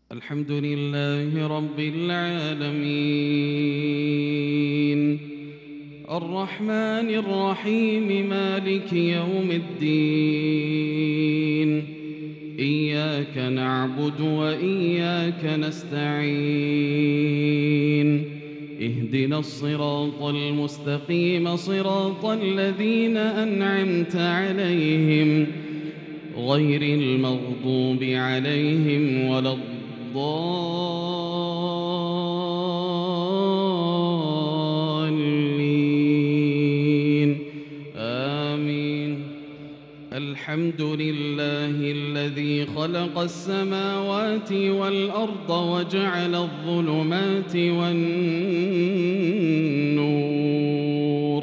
الحمد لله رب العالمين الرحمن الرحيم مالك يوم الدين إياك نعبد وإياك نستعين اهدنا الصراط المستقيم صراط الذين أنعمت عليهم غير المغضوب عليهم ولا الضالين آمين. الحمد لله الذي خلق السماوات والأرض وجعل الظلمات والنور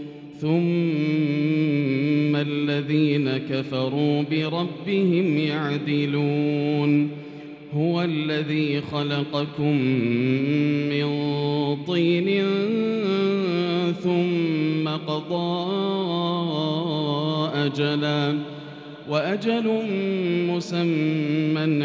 ثم الذين كفروا بربهم يعدلون. هو الذي خلقكم من طين ثم قضى أجلا وأجل مسمى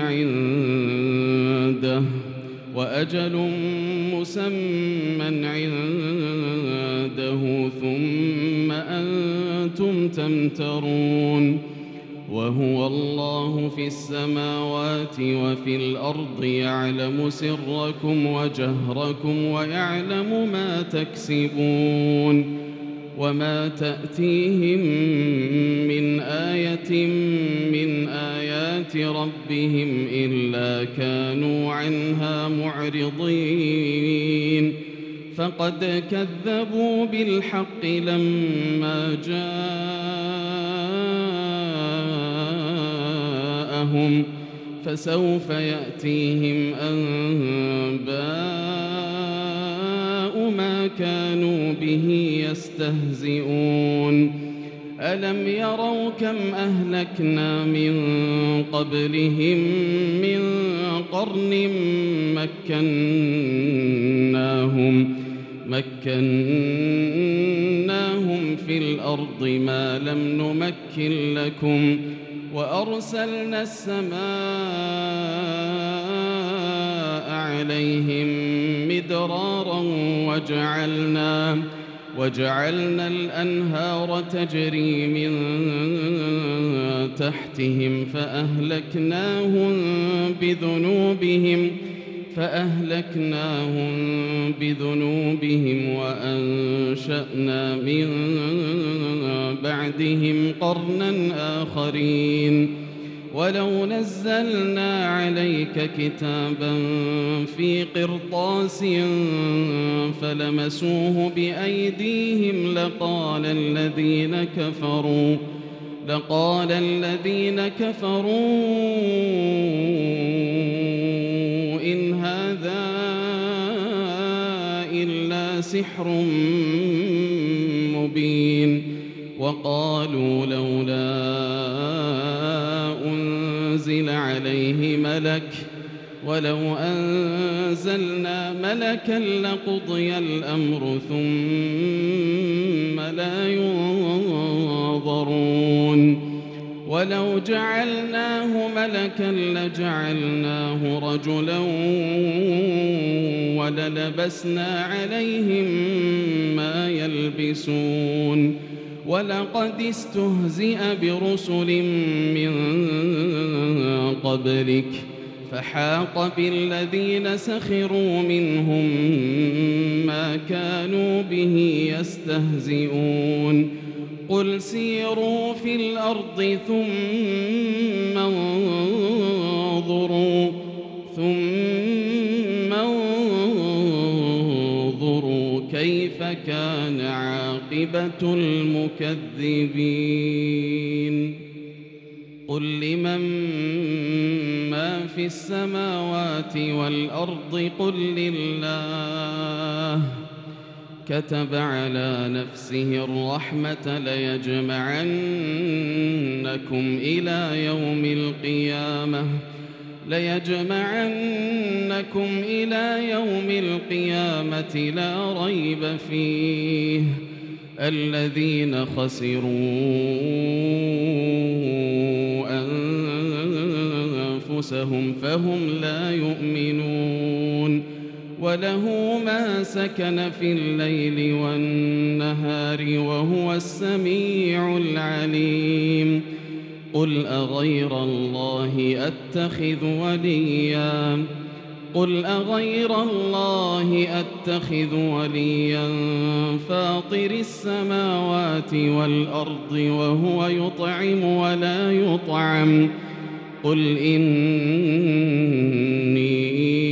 عنده ثم أنتم تمترون. وهو الله في السماوات وفي الأرض يعلم سركم وجهركم ويعلم ما تكسبون. وما تأتيهم من آية من آيات ربهم إلا كانوا عنها معرضين. فقد كذبوا بالحق لما جاءهم فسوف يأتيهم أنباء ما كانوا به يستهزئون. ألم يروا كم أهلكنا من قبلهم من قرن مكناهم في الأرض ما لم نمكن لكم وأرسلنا السماء عليهم مدرارا وجعلنا الأنهار تجري من تحتهم فأهلكناهم بذنوبهم وأنشأنا من بعدهم قرنا آخرين. ولو نزلنا عليك كتابا في قرطاس فلمسوه بأيديهم لقال الذين كفروا إن هذا إلا سحر مبين. وقالوا لولا أنزل عليه ملك ولو أنزلنا ملكا لقضي الأمر ثم لا ينظرون. ولو جعلناه ملكا لجعلناه رجلا وللبسنا عليهم ما يلبسون. ولقد استهزئ برسل من قبلك فحاق بالذين سخروا منهم ما كانوا به يستهزئون. قل سيروا في الأرض ثم انظروا كيف كان عاقبة المكذبين. قل لمن ما في السماوات والأرض قل لله كتب على نفسه الرحمة ليجمعنكم إلى يوم القيامة لا ريب فيه. الذين خسروا أنفسهم فهم لا يؤمنون وله ما سكن في الليل والنهار وهو السميع العليم قل أغير الله أتخذ وليا فاطر السماوات والأرض وهو يطعم ولا يطعم قل إني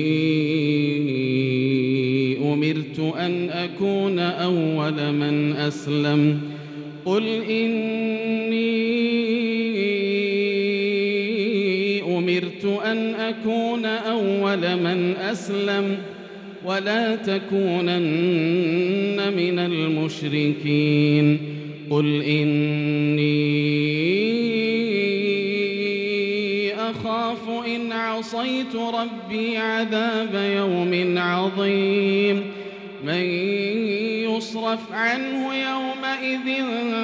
أمرت أن أكون أول من أسلم ولا تكونن من المشركين قل إني أخاف إن عصيت ربي عذاب يوم عظيم من يصرف عنه يومئذ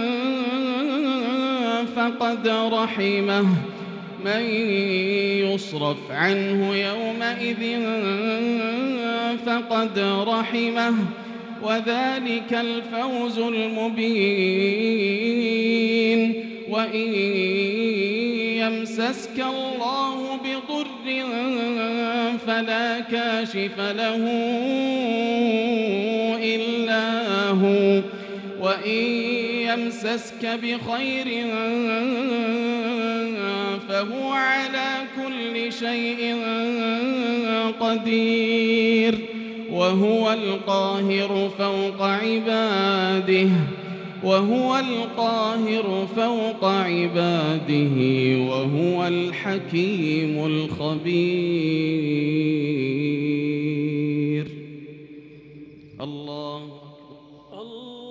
فقد رحمه وذلك الفوز المبين وإن يمسسك الله بضر فلا كاشف له إلا هو وإن يمسسك بخير فهو على كل شيء قدير وهو القاهر فوق عباده وهو الحكيم الخبير الله